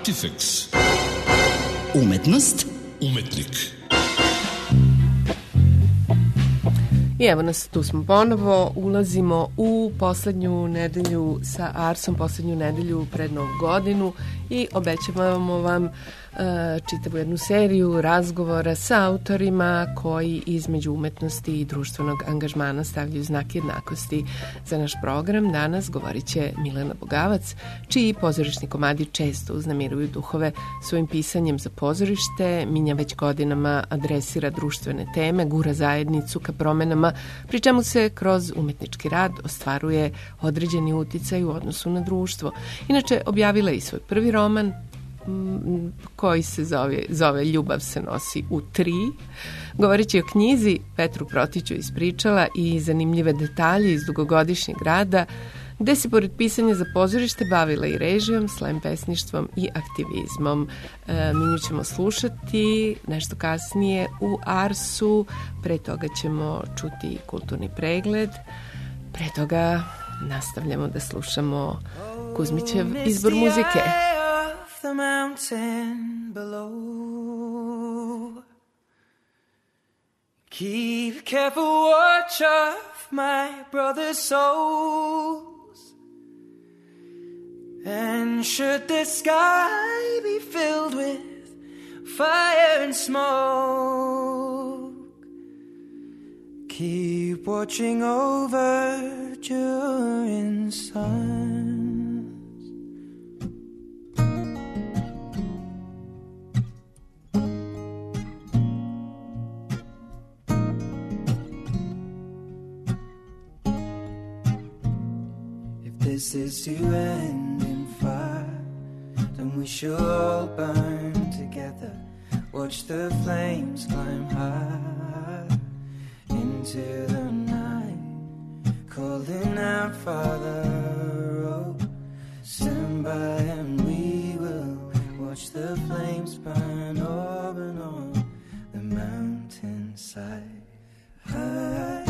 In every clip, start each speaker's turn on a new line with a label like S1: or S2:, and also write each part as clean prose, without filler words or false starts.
S1: Artifex.
S2: Umetnost.
S1: Umetnik.
S3: I evo nas, tu smo ponovo, ulazimo u poslednju nedelju sa Arsom, poslednju nedelju pred Novu godinu i obećavamo vam čitavu jednu seriju razgovora sa autorima koji između umetnosti i društvenog angažmana stavljaju znak jednakosti. Za naš program danas govorit će Milena Bogavac, čiji pozorišni komadi često uznemiruju duhove svojim pisanjem za pozorište. Minja već godinama adresira društvene teme, gura zajednicu ka promenama, pri čemu se kroz umetnički rad ostvaruje određeni uticaj u odnosu na društvo. Inače, objavila je i svoj prvi roman, koji se zove Ljubav se nosi u 3. Govoreći o knjizi, Petru Protiću ispričala i zanimljive detalje iz dugogodišnjeg rada, gde se pored pisanja za pozorište bavila i režijom, slam pesništvom i aktivizmom. Mi nju ćemo slušati nešto kasnije u Arsu, pre toga ćemo čuti kulturni pregled, pre toga nastavljamo da slušamo Kuzmićev izbor muzike.
S4: The mountain below, keep careful watch of my brother's souls, and should the sky be filled with fire and smoke, keep watching over during sun. This is to end in fire, then we shall all burn together. Watch the flames climb high into the night, calling out, Father, oh, stand by and we will watch the flames burn up and on the mountainside. High.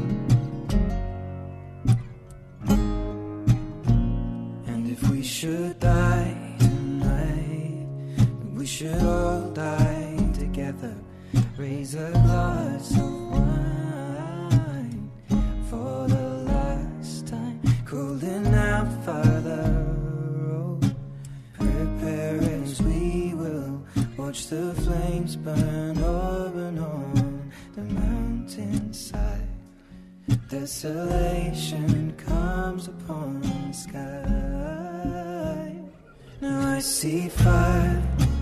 S4: If we should die tonight, we should all die together. Raise a glass of wine for the last time, calling out, Father, oh, prepare as we will watch the flames burn up and on the mountainside. Desolation comes upon the sky. Now I see fire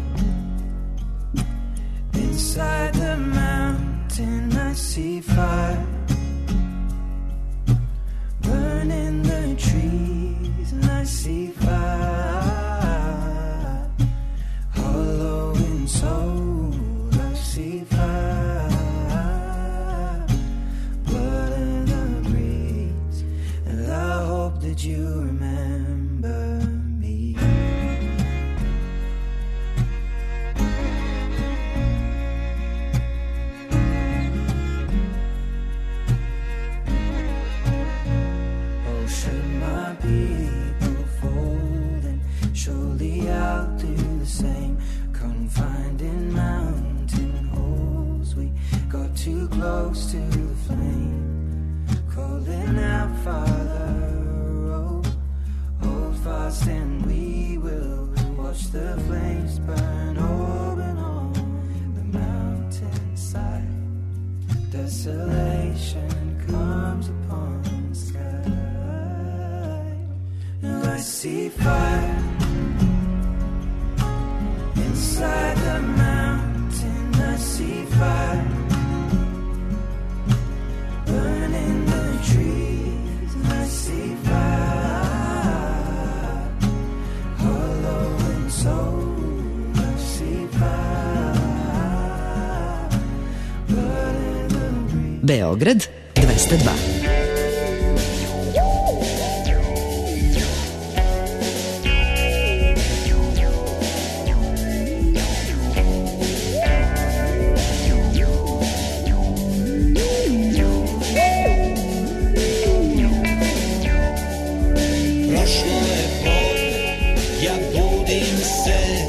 S4: inside the mountain. I see fire burning the trees, and I see fire hollow in soul. I see fire, blood in the breeze, and I hope that you remember me. Oh, should my people fold, and surely I'll do the same. Confined in mountain holes, we got too close to the flame, calling out, Father, oh, hold fast and we will watch the flames burn open on the mountainside. Desolation comes upon the sky. Now I see fire inside the mountain. I see fire burning the trees, and I see fire hollow in soul. I see fire blood in the breeze.
S2: Beograd 202.
S5: Prošlo je podne, ja budim se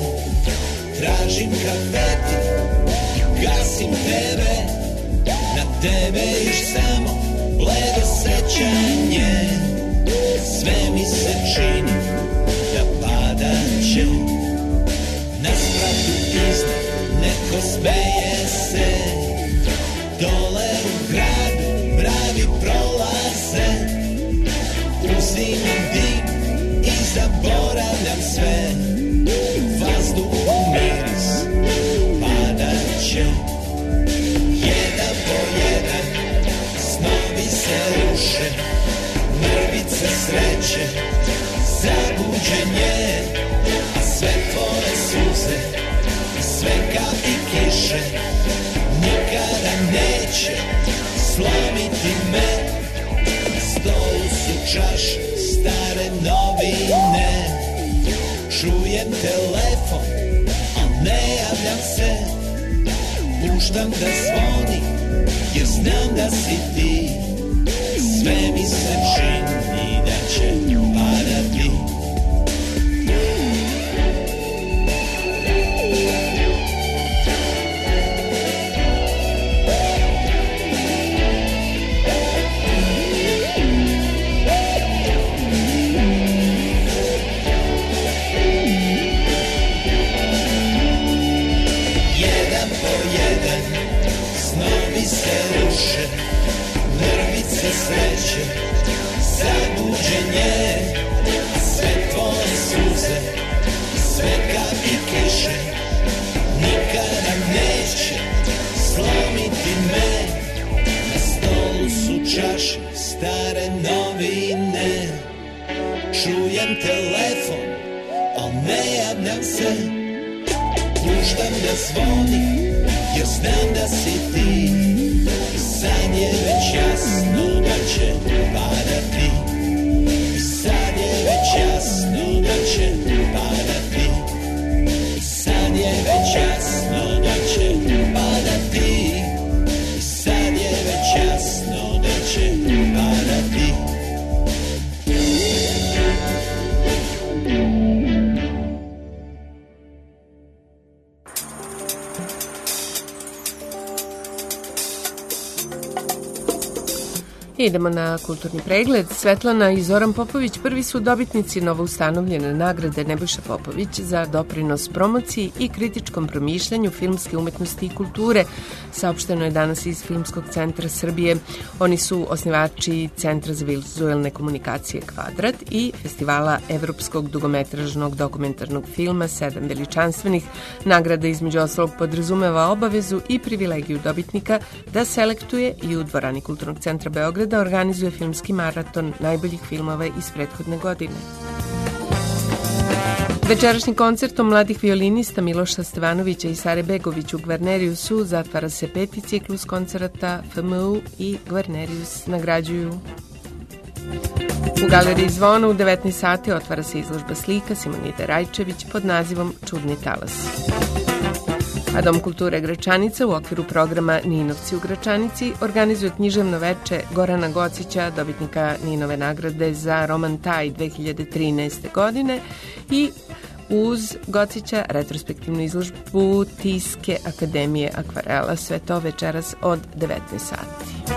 S1: tražim grafiti, gasim tebe, na tebe još samo bledo sećanje. Sve mi se čini da padat će, na spratu iznad neko smeje se, dole u gradu mravi prolaze, uzimam dim i zaboravljam sve, vazduhu miris padat će. Jedan po jedan snovi se ruše, mrvice sreće, zabuđenje, a sve tvoje suze, sve kapi kiše, nikada neće slomiti me. Na stolu su čaše, stare novine, čujem telefon, a ne javljam se, puštam da zvoni, jer znam da si ti. Sve mi se čini da će padati. Jedan po jedan snovi se ruše, mrvice sreće, zabuđenje, a sve tvoje suze, sve kapi kiše, nikada neće slomiti me. Na stolu su čaše, stare novine, čujem telefon, al ne javljam se, puštam da zvoni, jer znam da si ti. Sad je već jasno da će padati, sad je već jasno da će padati, sad je već jasno da će padati, sad je već jasno da će padati.
S3: Idemo na kulturni pregled. Svetlana i Zoran Popović prvi su dobitnici novoustanovljene nagrade Nebojša Popović za doprinos promociji i kritičkom promišljanju filmske umetnosti i kulture. Saopšteno je danas iz Filmskog centra Srbije. Oni su osnivači Centra za vizuelne komunikacije Kvadrat i Festivala evropskog dugometražnog dokumentarnog filma Sedam veličanstvenih. Nagrada između ostalog podrazumeva obavezu i privilegiju dobitnika da selektuje i u dvorani Kulturnog centra Beograda da organizuje filmski maraton najboljih filmova iz prethodne godine. Večerašnji koncertom mladih violinista Miloša Stevanovića i Sare Begović u Gvarneriusu zatvara se 5. ciklus koncerata FMU i Gvarnerius nagrađuju. U Galeriji Zvona u 19 sati otvara se izložba slika Simonide Rajčević pod nazivom Čudni talas. A Dom kulture Gračanica u okviru programa Ninovci u Gračanici organizuje književno veče Gorana Gocića, dobitnika Ninove nagrade za roman Taj 2013. godine i uz Gocića retrospektivnu izložbu Tiske Akademije akvarela. Sve to večeras od 19 sati.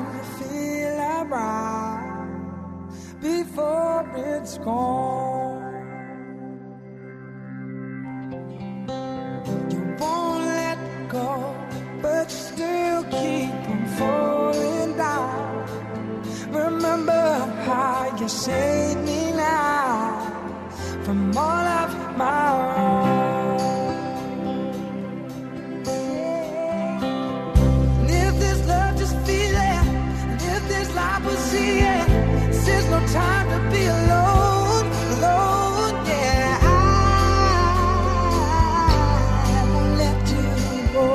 S4: me feel around before it's gone. You won't let go, but still keep on falling down. Remember how you saved me now from all of my own. And if this love just feel it, and if this life will see it, there's no time to be alone, alone, yeah. I won't let you go.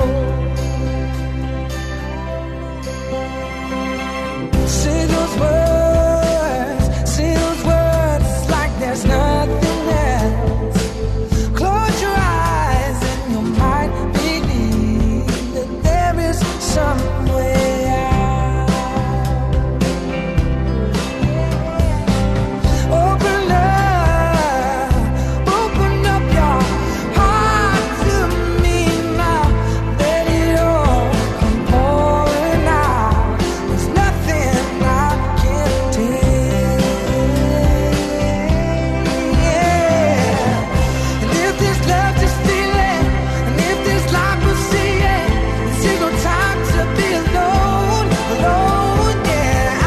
S4: Say those words like there's nothing else. Close your eyes and you might believe that there is some way out. Open up your heart to me now. Let it all come pouring out. There's nothing I can't take. And if this love just feel it, and if this life will see it, there's no time to be alone, alone, yeah.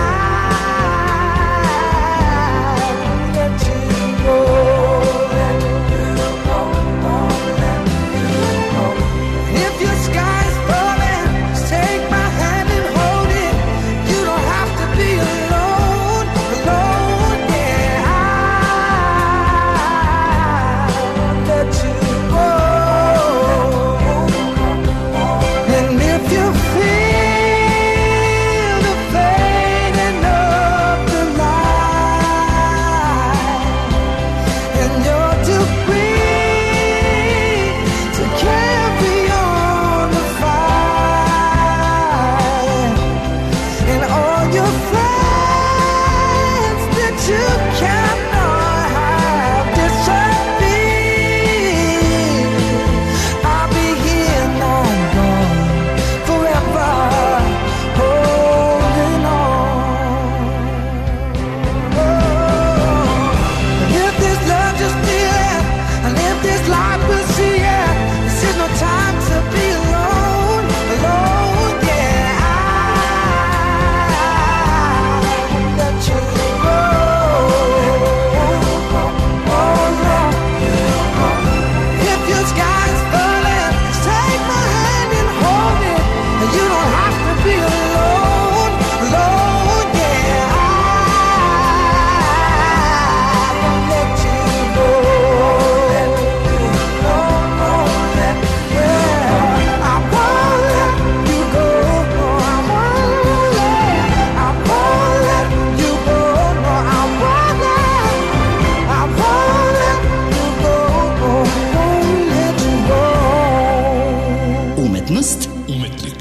S4: I won't let you go, let you go, won't let you go. If your sky's falling, just take my hand and hold it. You don't have to be alone, alone, yeah. I won't let you go. And if you feel the fading of the light, and you're too weak to carry on the fight, and all your friends that you cannot have disappear, I'll be here long gone forever, holding on. And if this love just feel it, and if this life will see it, this is no time to be alone, alone, yeah. I won't let you go. Oh, let you go. If your sky's falling, just take my hand and hold it. And you don't have to be alone, alone, yeah. I won't let you go. Let you go, won't let you go. I won't let you go. No, I won't let you go. No, I won't let you go. Won't let you go.
S2: Umetnost
S1: Umetnik.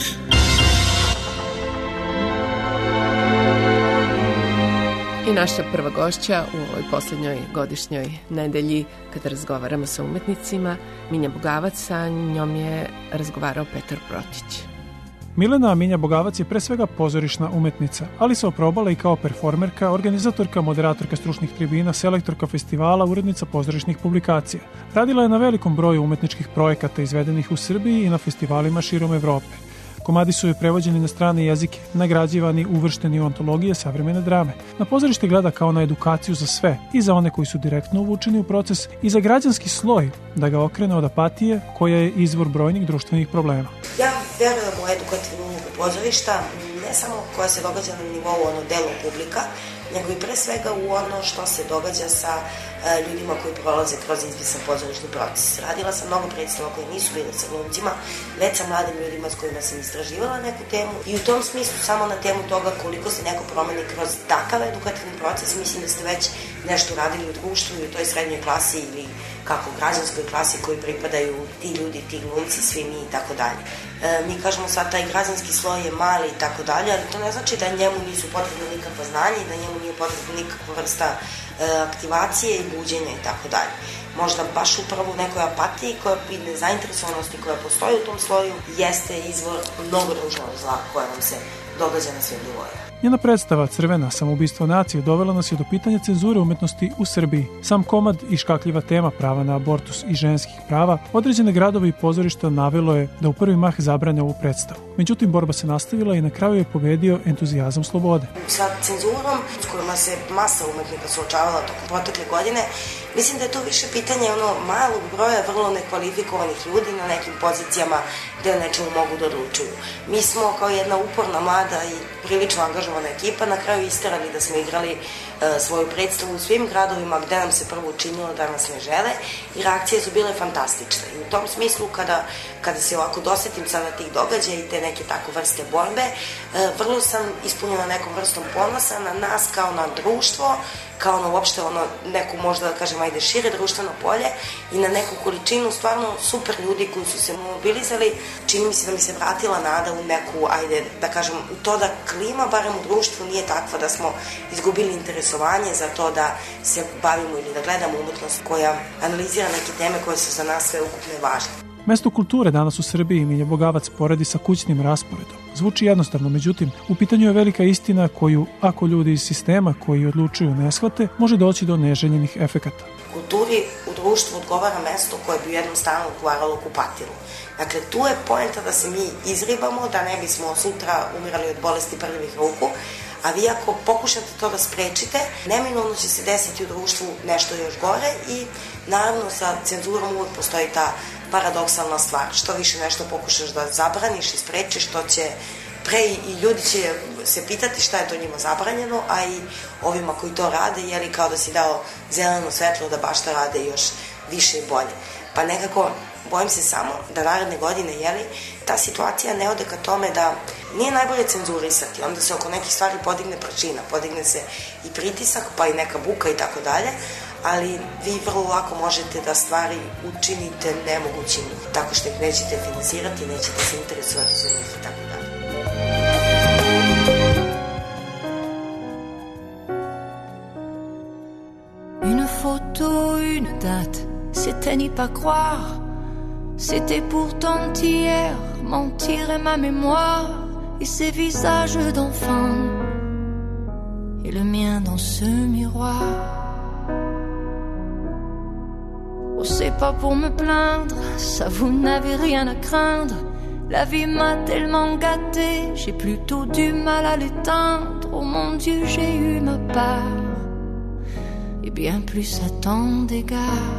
S3: I naša prva gošća u ovoj poslednjoj godišnjoj nedelji kada razgovaramo sa umetnicima, Minja Bogavac, sa njom je razgovarao Petar Protić.
S5: Milena Minja Bogavac je pre svega pozorišna umetnica, ali se oprobala i kao performerka, organizatorka, moderatorka stručnih tribina, selektorka festivala, urednica pozorišnih publikacija. Radila je na velikom broju umetničkih projekata izvedenih u Srbiji i na festivalima širom Evrope. Komadi su joj prevođeni na strane jezike, nagrađivani, uvršteni u antologije savremene drame. Na pozorište gleda kao na edukaciju za sve, i za one koji su direktno uvučeni u proces, i za građanski sloj, da ga okrene od apatije koja je izvor brojnih društvenih problema.
S6: Ja verujem u edukativnu ulogu pozorišta, ne samo koja se događa na nivou delu publika, nego i pre svega u ono što se događa sa ljudima koji prolaze kroz izvisan pozorišni proces. Radila sam mnogo predstava koje nisu bile sa glumcima, već sa mladim ljudima s kojima sam istraživala neku temu, i u tom smislu samo na temu toga koliko se neko promeni kroz takav edukativni proces, mislim da ste već nešto radili u društvu i u toj srednjoj klasi ili kako građanskoj klasi koji pripadaju ti ljudi, ti glumci, svi mi i tako dalje. Mi kažemo sad taj građanski sloj je mali i tako dalje, ali to ne znači da njemu nisu potrebne nikakva znanja i da njemu nije potrebna nikakva vrsta aktivacije i buđenja i tako dalje. Možda baš upravo u nekoj apatiji i nezainteresovanosti koja postoji u tom sloju jeste izvor mnogo ružnog zla koje nam se događa na svim nivoima.
S5: Njena predstava Crvena samoubistvo nacije dovela nas je do pitanja cenzure umetnosti u Srbiji. Sam komad i škakljiva tema prava na abortus i ženskih prava određene gradove i pozorišta navelo je da u prvi mah zabrane ovu predstavu. Međutim, borba se nastavila i na kraju je pobedio entuzijazam slobode.
S6: Sa cenzurom s kojima se masa umetnika suočavala tokom protekle godine, mislim da je to više pitanje malog broja vrlo nekvalifikovanih ljudi na nekim pozicijama gde o nečemu mogu da odlučuju. Mi smo kao jedna uporna, mlada i prilično angažovana ekipa na kraju isterali da smo igrali svoju predstavu u svim gradovima gde nam se prvo učinilo da nas ne žele i reakcije su bile fantastične. I u tom smislu kada se ovako dosetim sada tih događaja i te neke tako vrste borbe, vrlo sam ispunjena nekom vrstom ponosa na nas kao na društvo, kao na uopšte neku možda da kažem ajde šire društveno polje i na neku količinu stvarno super ljudi koji su se mobilizali. Čini mi se da mi se vratila nada u neku, ajde da kažem, u to da klima barem u društvu nije takva da smo izgubili interesovanje za to da se bavimo ili da gledamo umetnost koja analizira neke teme koje su za nas sve ukupne važne.
S5: Mesto kulture danas u Srbiji Milja Bogavac poredi sa kućnim rasporedom. Zvuči jednostavno, međutim, u pitanju je velika istina koju, ako ljudi iz sistema koji odlučuju ne shvate, može doći do neželjenih efekata.
S6: Kulturi u društvu odgovara mesto koje bi u jednom stanu odgovaralo okupatilu. Dakle, tu je poenta da se mi izribamo, da ne bismo sutra umirali od bolesti prljavih ruku, a vi ako pokušate to da sprečite, neminovno će se desiti u društvu nešto još gore i naravno sa cenzurom uvek postoji ta paradoksalna stvar. Što više nešto pokušaš da zabraniš i sprečiš, to će pre i ljudi će se pitati šta je to njima zabranjeno, a i ovima koji to rade, jeli kao da si dao zeleno svetlo da baš to rade još više i bolje. Pa nekako bojim se samo da naredne godine, ta situacija ne ode ka tome da nije najbolje cenzurisati, onda se oko nekih stvari podigne prašina, podigne se i pritisak, pa i neka buka i tako dalje, ali vi vrlo lako možete da stvari učinite nemogućim, tako što ih nećete finansirati, nećete se interesovati za njih i tako dalje.
S7: Une photo, une date, c'était n'y pas croire. C'était pourtant hier, mentir est ma mémoire. Et ces visages d'enfants, et le mien dans ce miroir. Oh, c'est pas pour me plaindre, ça vous n'avez rien à craindre. La vie m'a tellement gâtée, j'ai plutôt du mal à l'éteindre. Oh mon Dieu, j'ai eu ma part, et bien plus à tant d'égards.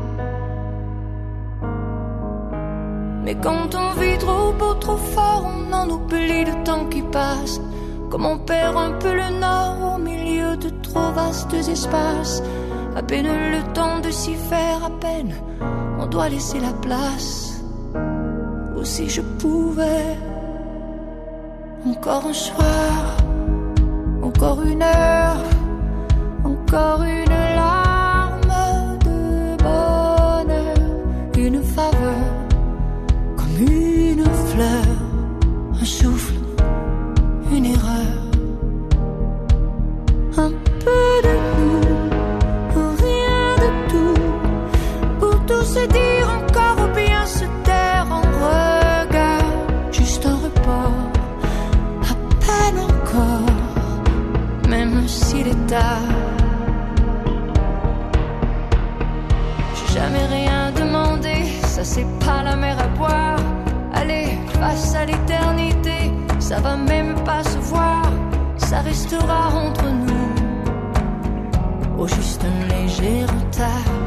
S7: Mais quand on vit trop beau, trop fort, on en oublie le temps qui passe. Comme on perd un peu le nord au milieu de trop vastes espaces. À peine le temps de s'y faire, à peine on doit laisser la place. Ou si je pouvais, encore un soir, encore une heure, encore une larme de bonheur, une faveur. Une fleur, un souffle, une erreur. Un peu de nous, rien de tout. Pour tout se dire encore ou bien se taire en regard. Juste un report, à peine encore, même s'il est tard. J'ai jamais rien demandé, ça c'est pas la mer à boire. Allez, face à l'éternité, ça va même pas se voir, ça restera entre nous, au juste un léger retard.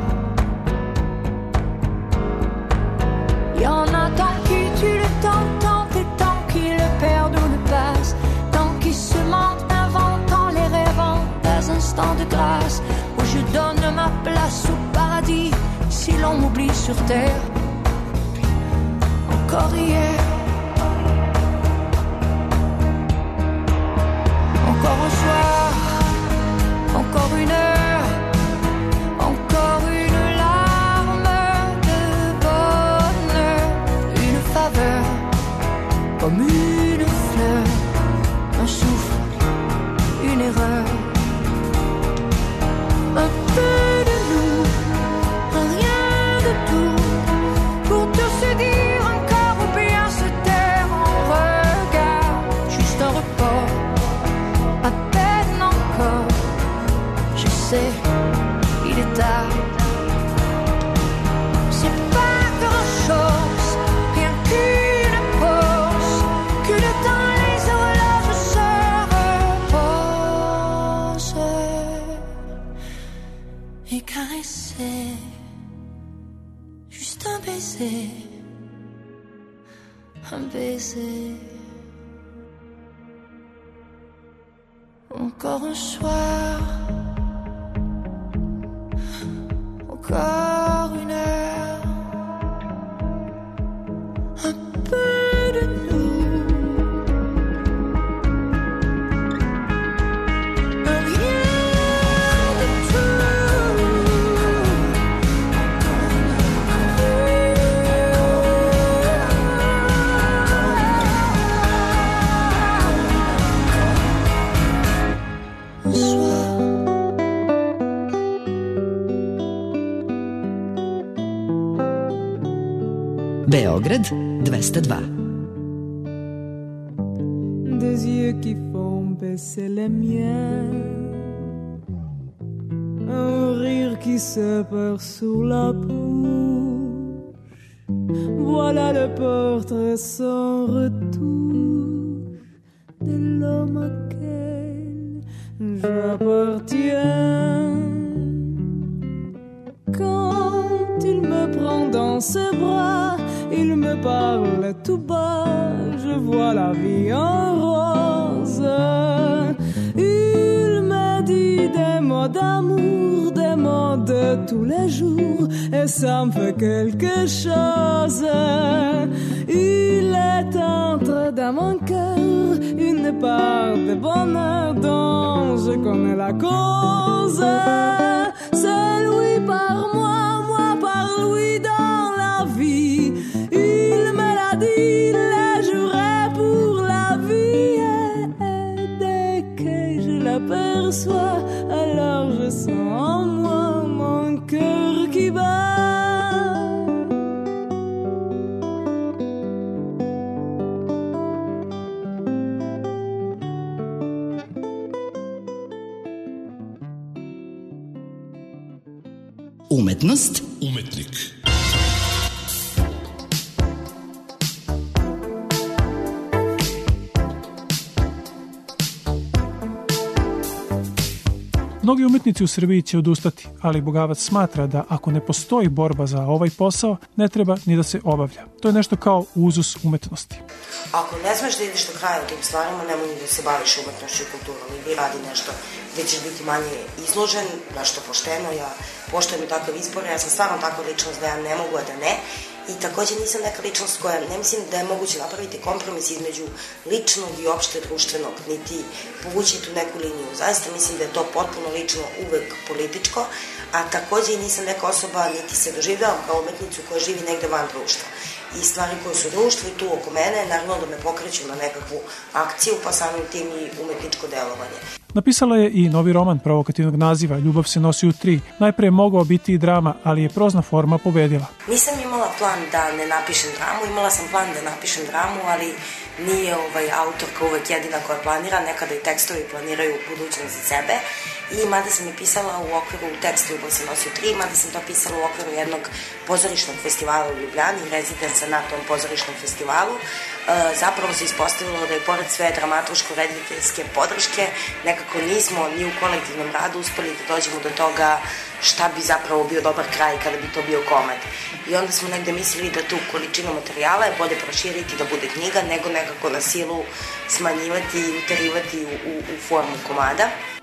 S7: Y'en a tant qui tuent le temps, tant et tant qui le perdent ou le passent, tant qui se mentent, inventant les rêvant des instants de grâce, où je donne ma place au paradis, si l'on m'oublie sur terre. Encore hier, encore un soir, encore une heure, encore une larme de bonheur, une faveur, comme une fleur, un souffle, une erreur, un peu de nous, rien de tout, pour tout se dire. Juste un repas. sais, il est tard. C'est pas grand-chose, rien qu'une pause, que le temps les horloges se reposent. Et caresser, juste un baiser, un baiser. Encore un soir, encore une heure, un peu de nous, un rien de tout. Un soir.
S2: Beograd 202.
S8: Des yeux qui font baisser les miens, un rire qui se perd sur la bouche. Voilà le portrait sans retouche de l'homme auquel j'appartiens. Quand il me prend dans ses bras, il me parle tout bas, je vois la vie en rose. Il me dit des mots d'amour, des mots de tous les jours, et ça me fait quelque chose. Il est entré dans mon cœur une part de bonheur dont je connais la cause. C'est lui par moi, moi par lui dans la vie. Il me l'a dit, le jurait pour la vie. Et dès que je l'aperçois, alors je sens en moi mon cœur qui bat.
S2: Umetnost,
S1: Umetnik.
S5: Mnogi umetnici u Srbiji će odustati, ali Bogavac smatra da ako ne postoji borba za ovaj posao, ne treba ni da se obavlja. To je nešto kao uzus umetnosti.
S6: Ako ne znaš da ideš do kraja u tim stvarima, nemoj ni da se baviš umetnošću i kulturom, ili radi nešto gde ćeš biti manje izložen, nešto pošteno. Ja poštujem i takav izbor, ja sam stvarno takva ličnost da ja ne mogu, a da ne. I takođe nisam neka ličnost koja, ne mislim da je moguće napraviti kompromis između ličnog i opšte društvenog, niti povući tu neku liniju. Zaista mislim da je to potpuno lično uvek političko, a takođe i nisam neka osoba, niti se doživljavam kao umetnicu koja živi negde van društva. I stvari koje su društvo i tu oko mene, naravno da me pokreću na nekakvu akciju, pa samim tim i umetničko delovanje.
S5: Napisala je i novi roman provokativnog naziva Ljubav se nosi u 3. Najpre je mogao biti i drama, ali je prozna forma pobedila.
S6: Nisam imala plan da ne napišem dramu, imala sam plan da napišem dramu, ali nije autorka uvek jedina koja planira, nekada i tekstovi planiraju budućnost za sebe. I mada sam i pisala u okviru teksta Ljubav se nosi u 3, mada sam to pisala u okviru jednog pozorišnog festivala u Ljubljani, rezidenca na tom pozorišnom festivalu, zapravo se ispostavilo da je pored sve dramaturško-rediteljske podrške nekako nismo ni u kolektivnom radu uspeli da dođemo do toga šta bi zapravo bio dobar kraj kada bi to bio komad. I onda smo negde mislili da tu količinu materijala je bolje proširiti da bude knjiga nego nekako na silu smanjivati i uterivati u formu komada.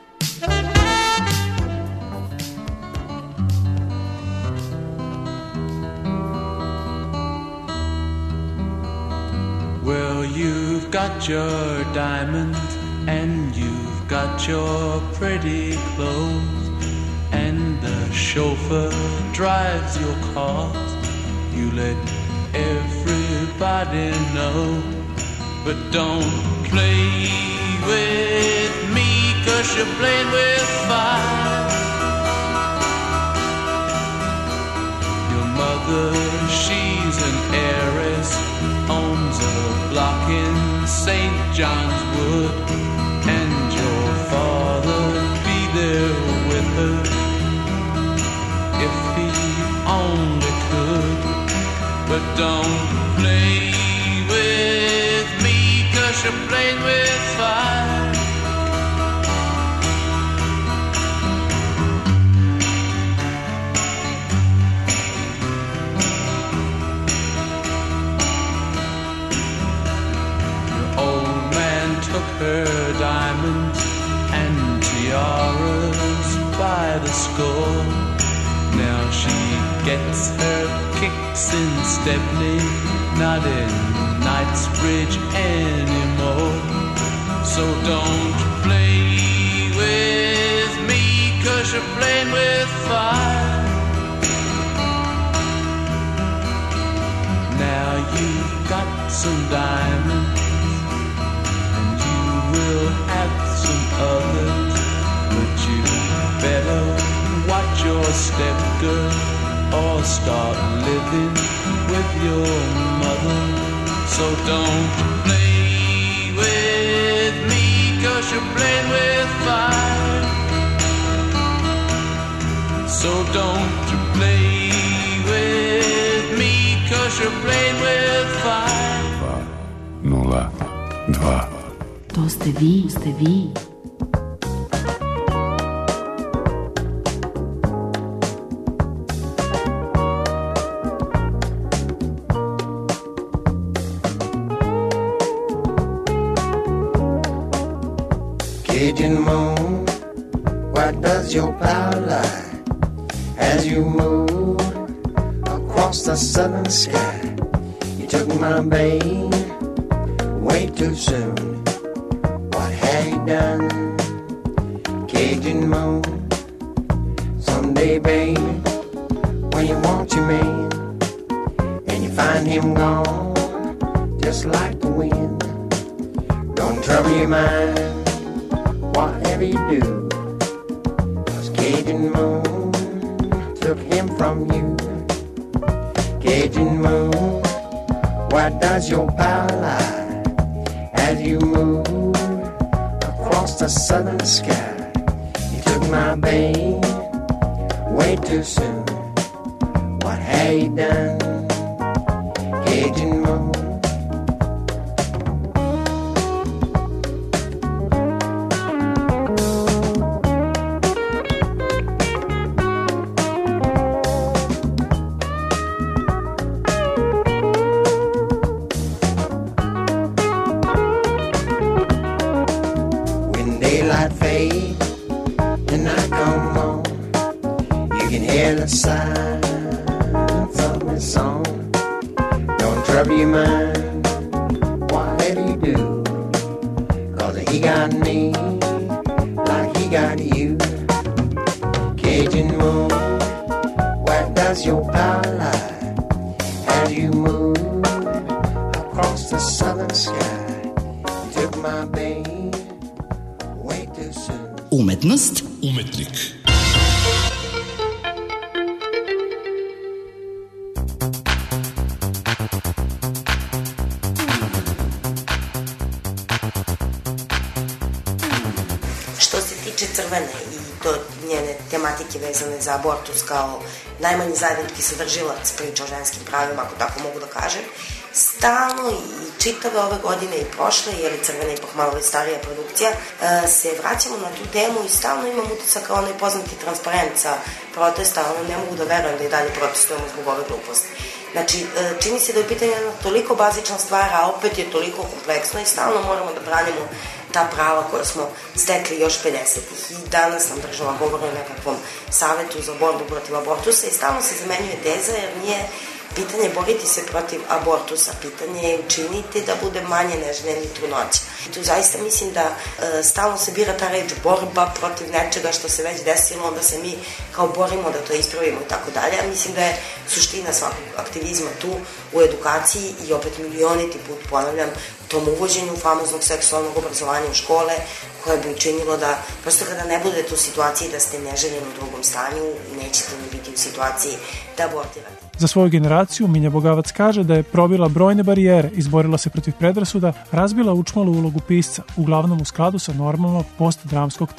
S9: Well, you've got your diamonds and you've got your pretty clothes, and the chauffeur drives your cars. You let everybody know, but don't play with me, 'cause you're playing with fire. Your mother, she's an heiress, owns a block in St. John's Wood, and your father be there with her don't play with me, 'cause you're playing with fire. Took her diamonds and tiaras by the score. Now she gets her kicks in Stepney, not in Knightsbridge anymore. So don't play with me, 'cause you're playing with fire. Now you've got some diamonds, we'll have some others, but you better watch your step, girl, or start living with your mother. So don't play with me, 'cause you're playing with fire. So don't play with me, 'cause you're playing with fire.
S10: 202.
S2: To ste vi.
S11: Cajun moon, where does your power lie? As you move across the southern sky, you took my babe way too soon. Done. Cajun moon, someday, baby, when you want your man and you find him gone, just like the wind. Don't trouble your mind, whatever you do, 'cause Cajun moon took him from you. Cajun moon, where does your power lie? As you move across the southern sky, you took my babe way too soon. What have you done, Cajun moon? Silence of my song. Don't trouble your mind, whatever you do, 'cause he got me like he got you. Cajun moon, where does your power lie? As you move across the southern sky, you took my babe way too soon.
S2: Umetnost,
S1: umetnik.
S6: Crvene i to njene tematike vezane za abortus kao najmanji zajednički sadržilac priča o ženskim pravima, ako tako mogu da kažem, stalno i čitave ove godine i prošle, jer je Crvena ipak malo već starija produkcija, se vraćamo na tu temu i stalno imam utisak kao onaj poznati transparent sa protesta, ono ne mogu da verujem da i dalje protestujemo zbog ove gluposti. Znači, čini se da je pitanje jedna toliko bazična stvar, a opet je toliko kompleksno i stalno moramo da branimo ta prava koja smo stekli još 50-ih. I danas nam država govori o nekakvom savetu za borbu protiv abortusa i stalno se zamenjuje teza, jer nije pitanje boriti se protiv abortusa, pitanje je učiniti da bude manje neželjene trudnoće. I tu zaista mislim da stalno se bira ta reč borba protiv nečega što se već desilo, onda se mi kao borimo da to ispravimo i tako dalje. A mislim da je suština svakog aktivizma tu u edukaciji i opet milioniti put ponavljam tom uvođenju famoznog seksualnog obrazovanja u škole, koje bi učinilo da prosto kada ne budete u situaciji da ste neželjeni u drugom stanju, nećete ni biti u situaciji da abortirate.
S5: Za svoju generaciju Minja Bogavac kaže da je probila brojne barijere, izborila se protiv predrasuda, razbila učmalu ulogu pisca, uglavnom u skladu sa normama postdramskog teatra.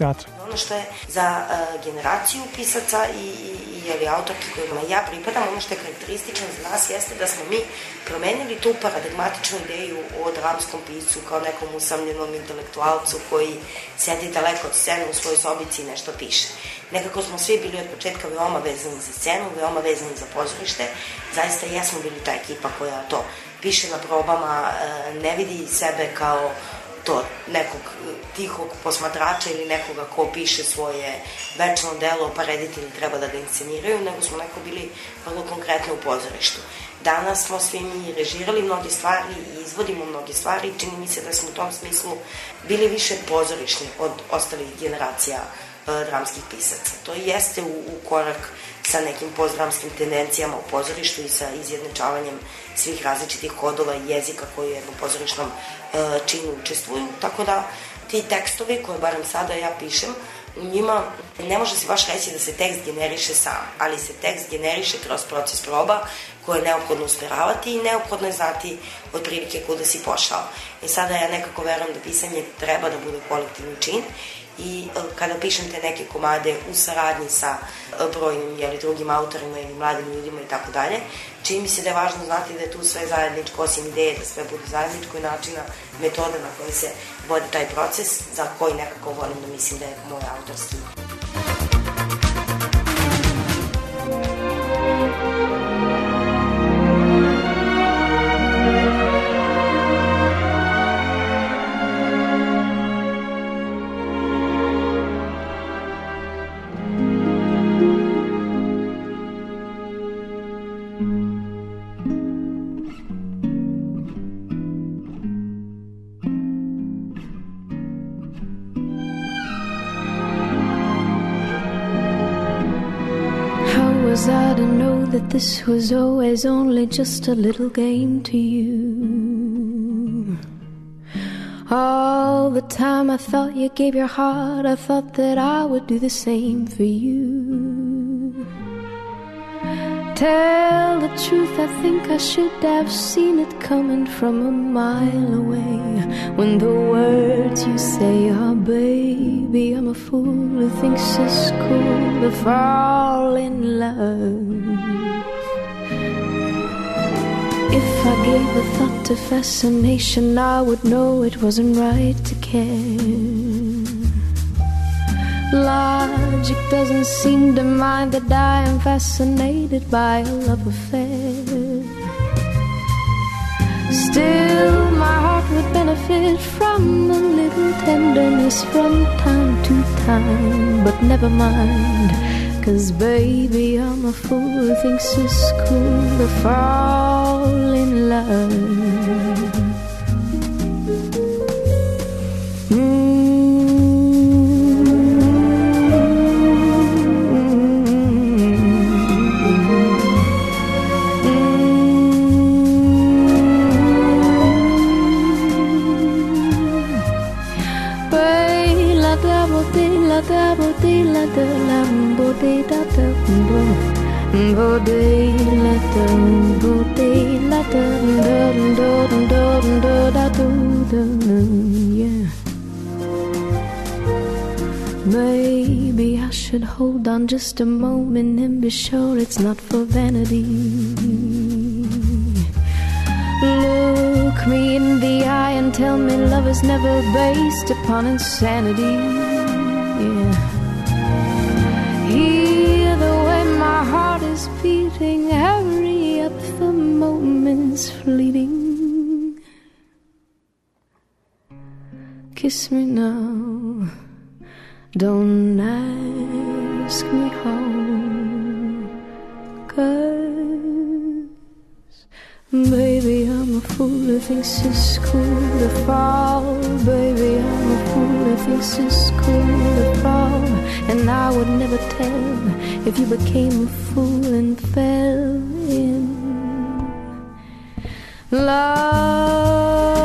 S6: Ono što je za generaciju pisaca i autorki kojima ja pripadam, ono što je karakteristično za nas jeste da smo mi promenili tu paradigmatičnu ideju o dramskom piscu kao nekom usamljenom intelektualcu koji sedi daleko od scene u svojoj sobici i nešto piše. Nekako smo svi bili od početka veoma vezani za scenu, veoma vezani za pozorište. Zaista jesmo bili ta ekipa koja to piše na probama, ne vidi sebe kao to nekog tihog posmatrača ili nekoga ko piše svoje večno delo, pa reditelji treba da ga insceniraju, nego smo neko bili vrlo konkretno u pozorištu. Danas smo svi mi režirali mnoge stvari i izvodimo mnoge stvari i čini mi se da smo u tom smislu bili više pozorišni od ostalih generacija dramskih pisaca. To jeste u korak sa nekim postdramskim tendencijama u pozorištu i sa izjednačavanjem svih različitih kodova i jezika koji u jednom pozorišnom činu učestvuju. Tako da ti tekstovi koje barem sada ja pišem, u njima ne može se baš reći da se tekst generiše sam, ali se tekst generiše kroz proces proba koje je neophodno usmeravati i neophodno je znati otprilike kuda si pošao. I sada ja nekako verujem da pisanje treba da bude kolektivni čin i kada pišem te neke komade u saradnji sa brojnim drugim autorima ili mladim ljudima i tako dalje, čini mi se da je važno znati da je tu sve zajedničko, osim ideje da sve bude zajedničko i načina, metode na koje se vodi taj proces, za koji nekako volim da mislim da je moj autorski.
S7: I to know that this was always only just a little game to you? All the time I thought you gave your heart, I thought that I would do the same for you. Tell the truth, I think I should have seen it coming from a mile away. When the words you say are, baby, I'm a fool who thinks it's cool to fall in love. If I gave a thought to fascination, I would know it wasn't right to care. Logic doesn't seem to mind that I am fascinated by a love affair. Still, my heart would benefit from a little tenderness from time to time. But never mind, 'cause baby, I'm a fool who thinks it's cool to fall in love. Yeah. Maybe I should hold on just a moment and be sure it's not for vanity. Look me in the eye and tell me love is never based upon insanity. Yeah. Hear the way my heart is beating, hurry up, the moment's fleeting. Kiss me now, don't ask me how, 'cause baby, I'm a fool who thinks it's cool to fall. Baby, I'm a fool who thinks it's cool to fall. And I would never tell if you became a fool and fell in love.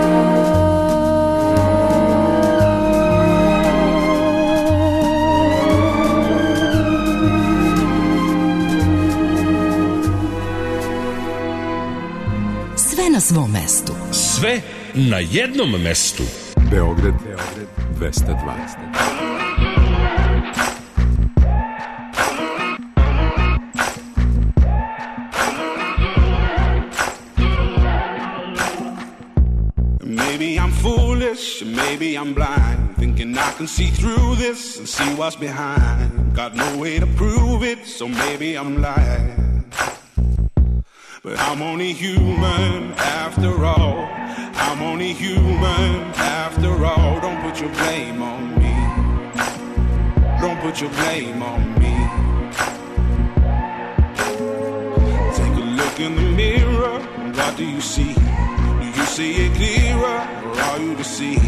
S10: Sve na svom mestu.
S12: Sve na jednom mestu.
S13: Beograd 202.
S12: maybe I'm blind, thinking I can see through this and see what's behind. Got no way to prove it, so maybe I'm lying. But I'm only human after all. I'm only human after all. Don't put your blame on me. Don't put your blame on me. Take a look in the mirror, what do you see? Do you see it clearer, or are you deceived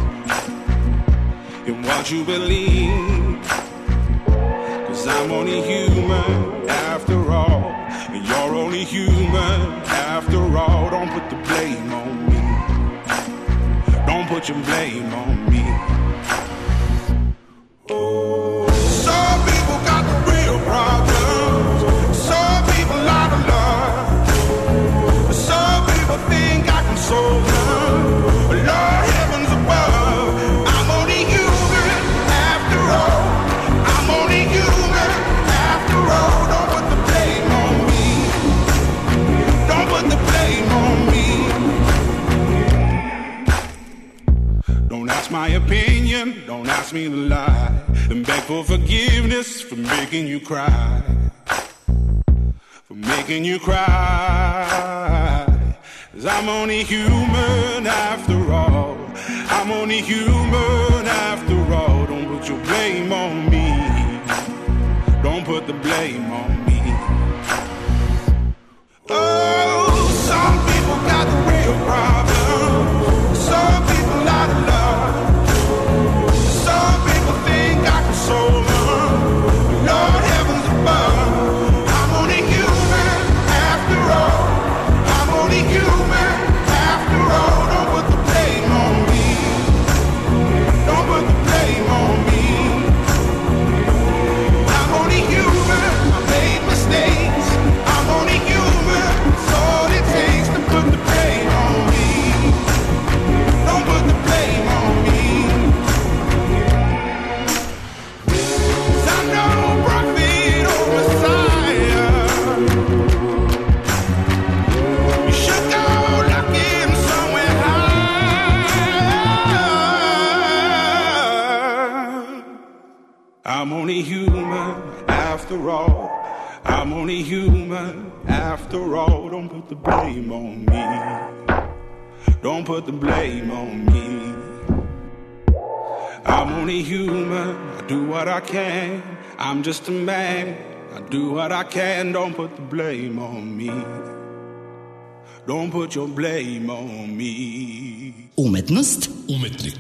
S12: in what you believe? 'Cause I'm only human after all, and you're only human after all. Don't put the blame on me. Don't put your blame on me. Oh, some people got the real problems. Some people out of love. Some people think I can solve them. Lord, heavens above, I'm only human after all. I'm only human after all. Don't put the blame on me. Don't put the blame on me. Don't ask my opinion, don't ask me to lie, and beg for forgiveness for making you cry. For making you cry. 'Cause I'm only human after all. I'm only human after all. Don't put your blame on me. Don't put the blame on me. Oh, some people got the real problem. Some people out of love. Some people think I can solve them. Lord, heavens above, I'm only human after all. I'm only human after all. Don't put the blame on me. Don't put the blame on me. I'm only human. I made mistakes. I'm only human. It's all it takes to put the blame on me. Don't put the blame on me. 'Cause I'm no prophet or Messiah. You should go looking somewhere high. I'm only human after all. I'm only human after all. Don't put the blame on me. Don't put the blame on me. I'm only human. I do what I can. I'm just a man. I do what I can. Don't put the blame on me. Don't put your blame on me.
S10: Umetnost,
S1: Umetnik.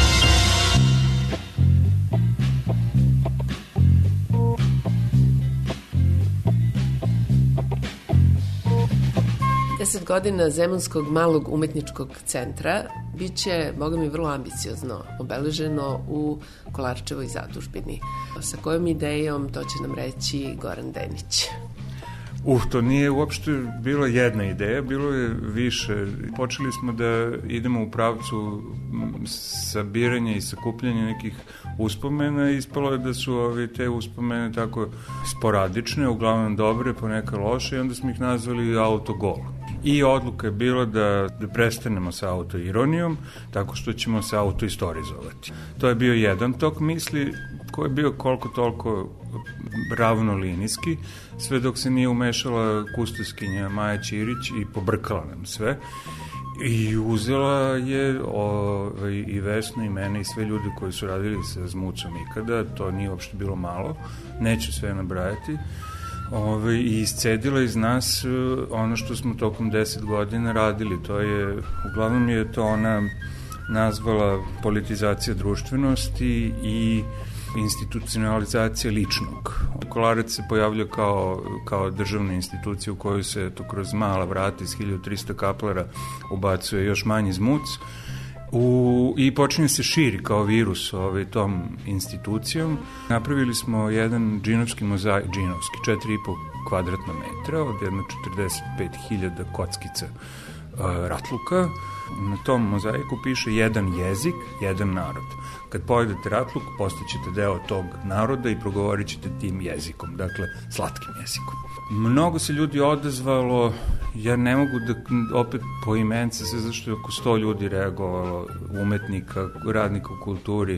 S3: Deset godina Zemunskog malog umetničkog centra biće, boga mi, vrlo ambiciozno obeleženo u Kolarčevoj zadužbini. Sa kojom idejom, to će nam reći Goran Denić.
S13: To nije uopšte bila jedna ideja, bilo je više. Počeli smo da idemo u pravcu sabiranja i sakupljanja nekih uspomena i ispalo je da su te uspomene tako sporadične, uglavnom dobre, ponekad loše, i onda smo ih nazvali autogol. I odluka je bila da prestanemo sa autoironijom, tako što ćemo se autoistorizovati. To je bio jedan tok misli koji je bio koliko toliko ravnolinijski, sve dok se nije umešala kustoskinja Maja Ćirić i pobrkala nam sve. I uzela je i Vesnu i mene i sve ljude koji su radili sa Zmucom ikada, to nije uopšte bilo malo, neću sve nabrajati, i iscedila iz nas ono što smo tokom 10 godina radili. To je, uglavnom je to ona nazvala politizacija društvenosti i institucionalizacija ličnog. Kolarac se pojavlja kao državna institucija u kojoj se to kroz mala vrata iz 1300 kaplara ubacuje još manji zmuc i počinje se širi kao virus tom institucijom. Napravili smo jedan džinovski mozaik, 4,5 kvadratna metra od jedno 45.000 kockica ratluka. Na tom mozaiku piše jedan jezik, jedan narod. Kad pojedete ratluk, postaćete deo tog naroda i progovorit ćete tim jezikom, dakle slatkim jezikom. Mnogo se ljudi odazvalo Ja ne mogu da opet po imence se, zašto je oko 100 ljudi reagovalo, umetnika, radnika u kulturi,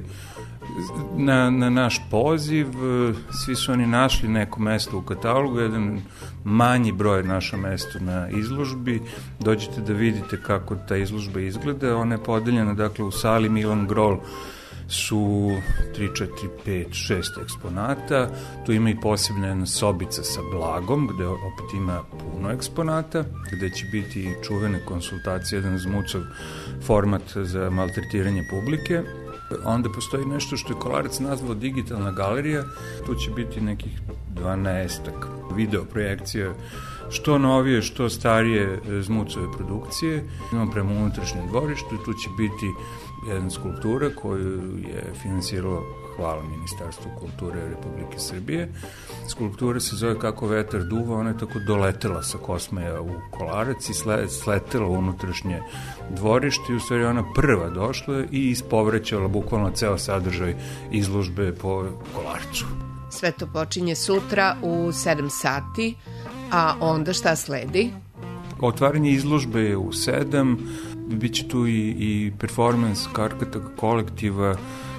S13: na naš poziv. Svi su oni našli neko mesto u katalogu, jedan manji broj naša mesto na izložbi. Dođete da vidite kako ta izložba izgleda. Ona je podeljena, dakle, u sali Milan Grol su 3, 4, 5, 6 eksponata. Tu ima i posebna jedna sobica sa blagom, gde opet ima puno eksponata, gde će biti čuvene konsultacije, jedan zmucav format za maltretiranje publike. Onda postoji nešto što je Kolarac nazvao digitalna galerija. Tu će biti nekih 12-ak video projekcija, što novije, što starije zmucove produkcije. Imamo prema unutrašnjem dvorištu i tu će biti jedna skulptura koju je finansiralo, hvala, Ministarstvu kulture Republike Srbije. Skulptura se zove Kako vetar duva, ona je tako doletela sa Kosmaja u Kolarac i sletela u unutrašnje dvorište i u stvari ona prva došla i ispovrećala bukvalno ceo sadržaj izložbe po Kolarcu.
S3: Sve to počinje sutra u 7 sati, a onda šta sledi?
S13: Otvaranje izložbe je u 7, biće tu i performans Karkata kolektiva,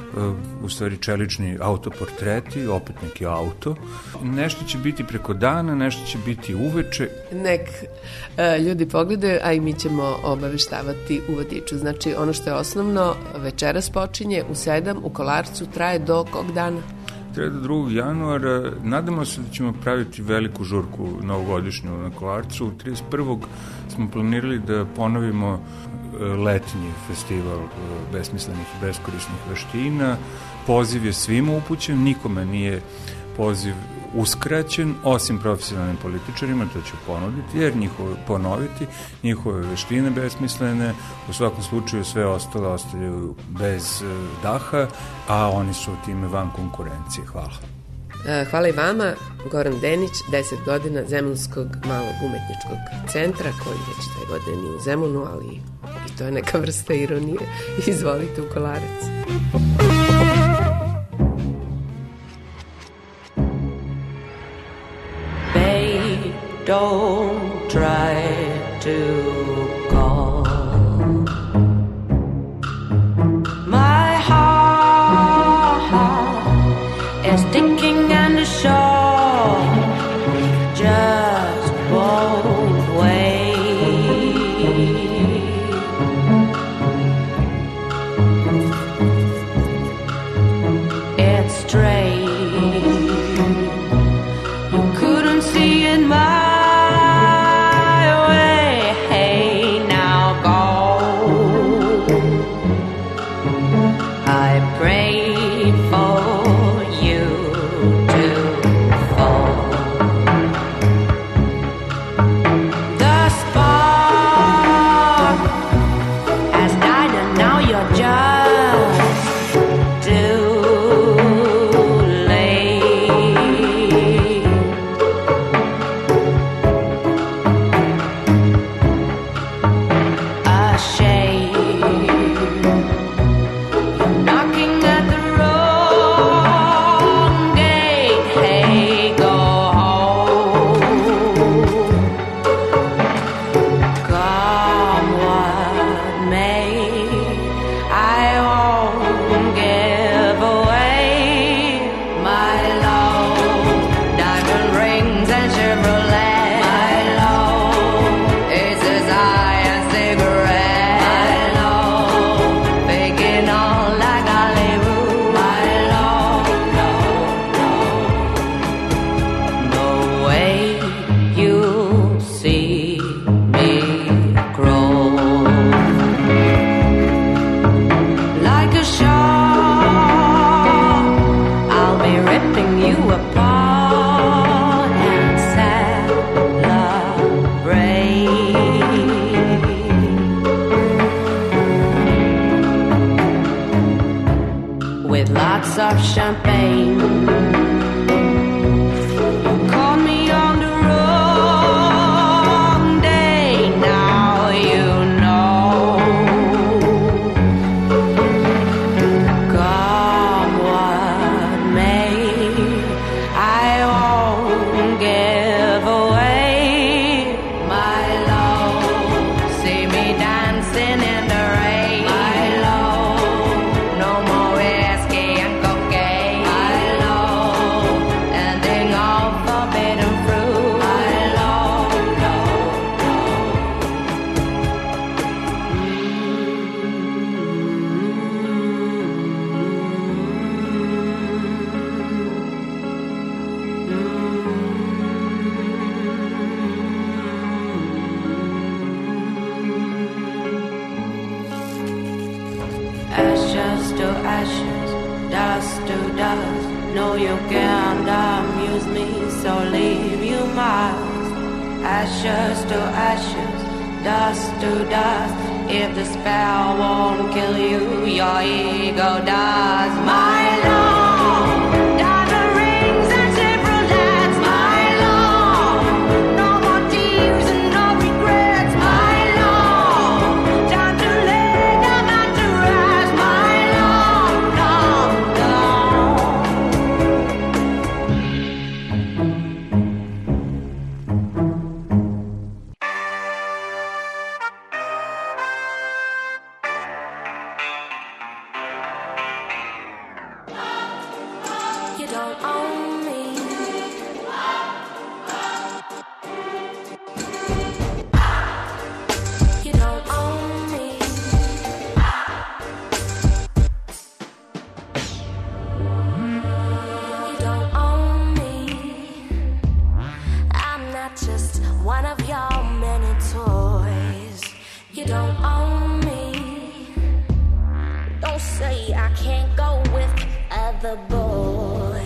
S13: u stvari čelični autoportreti, opet neki auto. Nešto će biti preko dana, nešto će biti uveče.
S3: Nek ljudi pogledaju, a i mi ćemo obaveštavati u vodiču. Znači, ono što je osnovno, večeras počinje u 7 u Kolarcu, traje do kog dana?
S13: Traje do 2. januara. Nadamo se da ćemo praviti veliku žurku novogodišnju na Kolarcu. 31. smo planirali da ponovimo letnji festival besmislenih i beskorisnih veština. Poziv je svima upućen, nikome nije poziv uskraćen, osim profesionalnim političarima, to ću ponoviti, njihove veštine besmislene, u svakom slučaju sve ostale ostaju bez daha, a oni su time van konkurencije. Hvala.
S3: Hvala i vama, Goran Denić, 10 godina Zemunskog malog umetničkog centra, koji već 2 godine nije u Zemunu, ali i to je neka vrsta ironije. Izvolite u Kolarac.
S14: Babe, don't try to call. My heart is thinking and sure just won't wait. It's strange, you couldn't see in my way. Hey, now go. I prayed for you to fall. The spark has died and now you're just too late. Ashamed, knocking at the wrong gate. Hey, go home. Come what may, I won't give away my love. Diamond rings and Chevrolet. My love is as high as cigarette. My love, faking all like Hollywood. My love, no way you see me grow. Like a shark, I'll be ripping you apart and celebrate. With lots of champagne, caught me on the wrong day. Now you know. Come what may, I won't give away my love. No, you can't amuse me, so leave you must. Ashes to ashes, dust to dust. If the spell won't kill you, your ego does. My love, diamond rings and Chevrolets. My love, no more tears and no regrets. My love, time to lay down and to rest. My love, love, you don't own me. You don't own me. You don't own me. I'm not just one of your many toys. You don't own me. Don't say I can't go with other boys.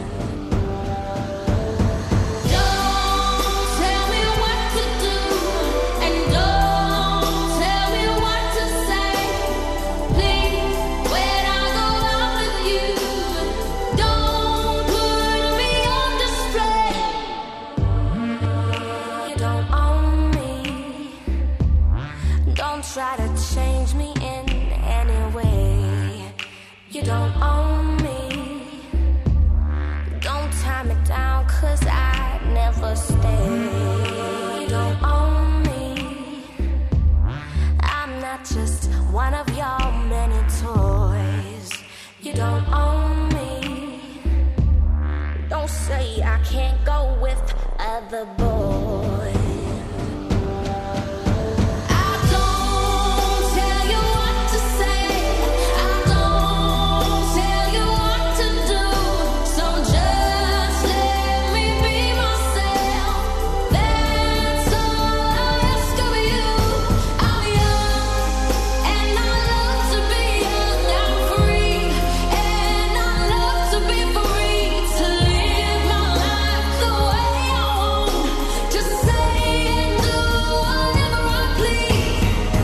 S14: Don't tell me what to do, and don't tell me what to say. Please, when I go out with you, don't put me on display. You don't own me. Don't try to change me in any way. You don't own me. Don't tie me down, 'cause I never stay. You don't own me. I'm not just one of your many toys. You don't own me. Don't say I can't go with other boys. I don't tell you what to say. I don't tell you what to do. So just let me be myself. That's all I ask of you. I'm young and I love to be young. I'm free and I love to be free. To live my life the way I want. Just say and do whatever I please.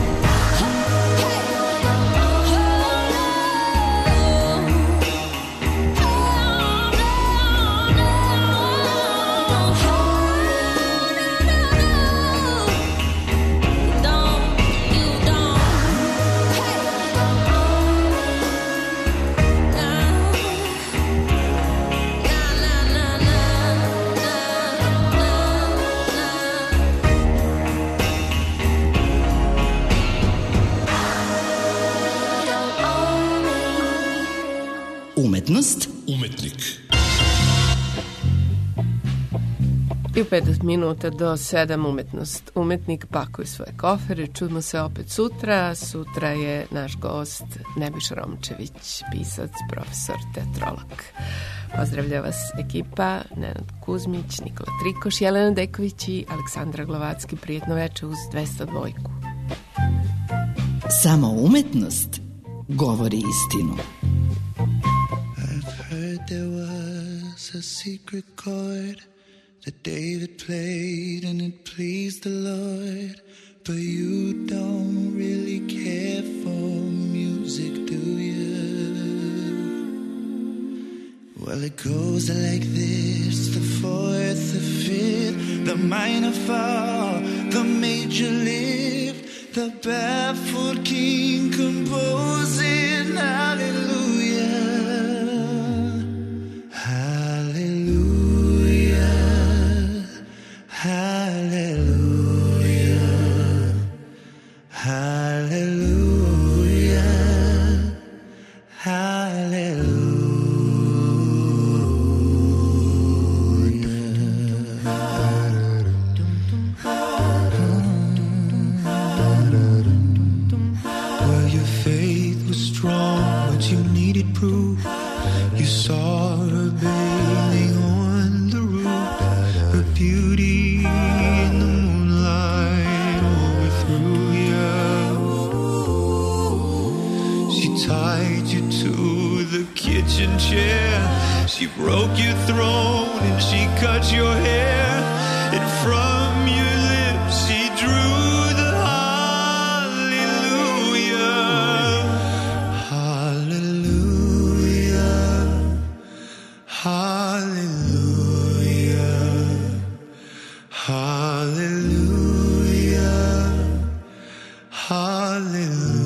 S10: Umetnost,
S1: Umetnik.
S3: I u 50 minuta do 7 umetnost. Umetnik pakuje svoje kofere. Čujemo se opet sutra. Sutra je naš gost Nebojša Romčević, pisac, profesor, teatrolog. Pozdravlja vas ekipa Nenad Kuzmić, Nikola Trikoš, Jelena Deković i Aleksandra Glovacki. Prijetno veče uz 202.
S10: samo umetnost govori istinu.
S15: Heard there was a secret chord that David played and it pleased the Lord, but you don't really care for music, do you? Well, it goes like this: the fourth, the fifth, the minor fall, the major lift, the baffled king composing hallelujah. Hallelujah, hallelujah, hallelujah, hallelujah. Well, your faith was strong, but you needed proof. You saw her bathing on the roof, her beauty in the moonlight overthrew you. She tied you to the kitchen chair She broke your throne and she cut your hair, and from your lips she drew the hallelujah. Hallelujah. Hallelujah. Hallelujah. Hallelujah.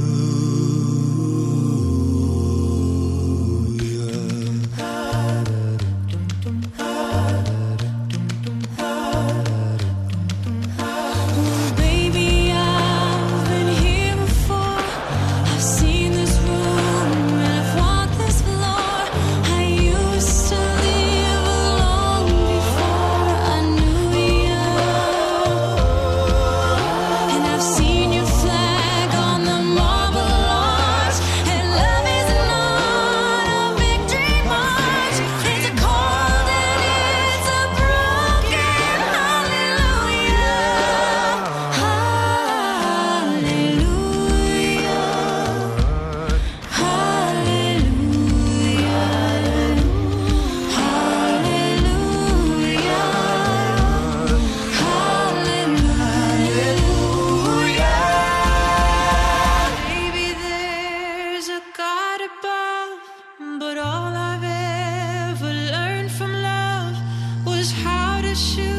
S7: Shoot